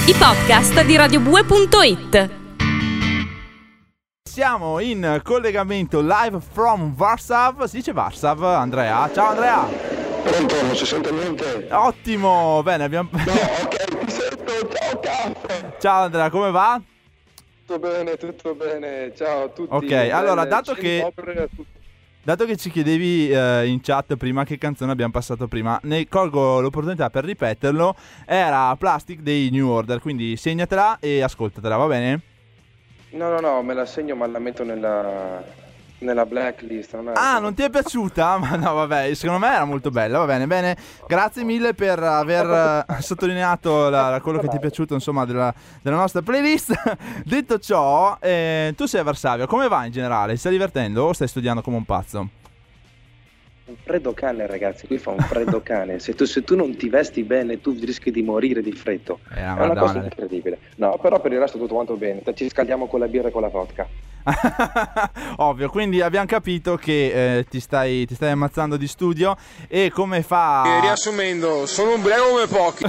i podcast di radiobue.it. Siamo in collegamento live from Warsaw. Si dice Warsaw, Andrea? Ciao Andrea. Pronto, non si sente niente? Ottimo, bene, abbiamo... No, ok, ti sento, ciao caffè. Ciao Andrea, come va? Tutto bene, ciao a tutti. Ok, allora, dato che ci chiedevi in chat prima che canzone abbiamo passato prima, ne colgo l'opportunità per ripeterlo. Era Plastic dei New Order, quindi segnatela e ascoltatela, va bene? No, me la segno ma la metto nella blacklist. Non ti è piaciuta? Ma no, vabbè, secondo me era molto bella, va bene. Grazie mille per aver sottolineato quello che ti è piaciuto, insomma, della nostra playlist. Detto ciò, tu sei a Varsavia, come va in generale? Ti stai divertendo o stai studiando come un pazzo? Un freddo cane, ragazzi, qui fa un freddo cane. Se tu non ti vesti bene, tu rischi di morire di freddo. È una cosa incredibile. No, però per il resto tutto quanto bene. Ci scaldiamo con la birra e con la vodka. Ovvio, quindi abbiamo capito che ti stai ammazzando di studio. E come fa... Riassumendo, sono un bravo come pochi.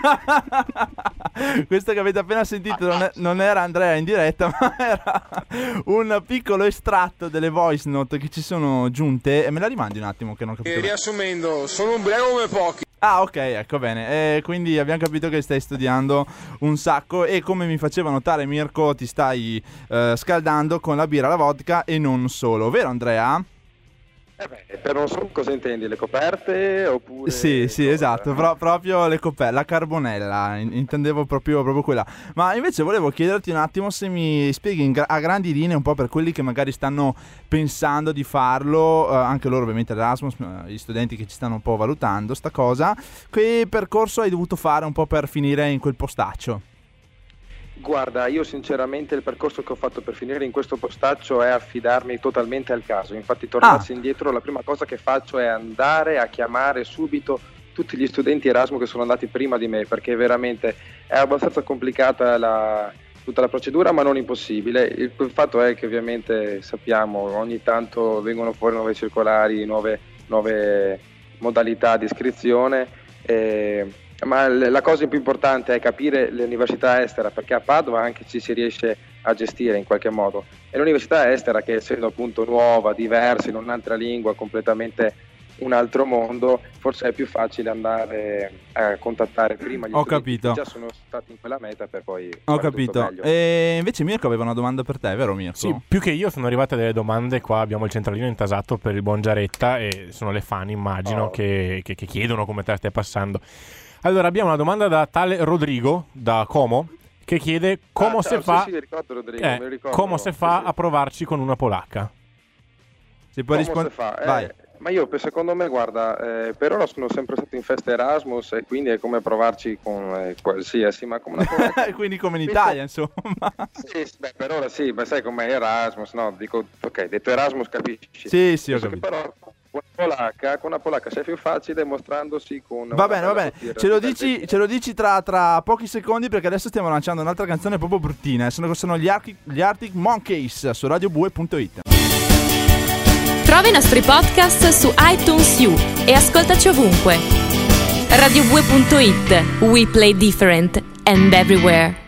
Questo che avete appena sentito non era Andrea in diretta, ma era un piccolo estratto delle voice note che ci sono giunte. E me la rimandi un attimo che non capisco. Riassumendo, sono un bravo come pochi. Ah, ok, ecco, bene. Quindi abbiamo capito che stai studiando un sacco e, come mi faceva notare Mirko, ti stai scaldando con la birra, la vodka e non solo, vero Andrea? Per non so cosa intendi, le coperte oppure... Sì, esatto, proprio le coperte, la carbonella, intendevo proprio quella. Ma invece volevo chiederti un attimo se mi spieghi a grandi linee, un po' per quelli che magari stanno pensando di farlo, anche loro ovviamente Erasmus, gli studenti che ci stanno un po' valutando sta cosa, che percorso hai dovuto fare un po' per finire in quel postaccio? Guarda, io sinceramente il percorso che ho fatto per finire in questo postaccio è affidarmi totalmente al caso. Infatti, tornarsi indietro, la prima cosa che faccio è andare a chiamare subito tutti gli studenti Erasmus che sono andati prima di me, perché veramente è abbastanza complicata tutta la procedura, ma non impossibile. Il fatto è che ovviamente sappiamo, ogni tanto vengono fuori nuove circolari, nuove modalità di iscrizione, ma la cosa più importante è capire l'università estera, perché a Padova anche ci si riesce a gestire in qualche modo. E l'università estera, che essendo appunto nuova, diversa, in un'altra lingua, completamente un altro mondo, forse è più facile andare a contattare prima gli studenti che già sono stati in quella meta per poi Ho capito. E invece Mirko aveva una domanda per te, vero Mirko? Sì, più che io sono arrivate delle domande. Qua abbiamo il centralino intasato per il buon Giaretta e sono le fan, immagino, che chiedono come te la stai passando. Allora, abbiamo una domanda da tale Rodrigo, da Como, che chiede come si fa a provarci con una polacca. Si può rispondere? Vai. Ma io, secondo me, guarda, per ora sono sempre stato in feste Erasmus e quindi è come provarci con qualsiasi, ma come una polacca. Quindi come in Italia, insomma. Sì, per ora sì, ma sai com'è Erasmus, no? Dico, ok, detto Erasmus capisci. Sì, ho capito. Però con una polacca sei più facile mostrandosi con... Va bene, ce lo dici tra pochi secondi, perché adesso stiamo lanciando un'altra canzone proprio bruttina. Sono gli Arctic Monkeys su radiobue.it. Trova i nostri podcast su iTunes U e ascoltaci ovunque. radiobue.it. We play different and everywhere.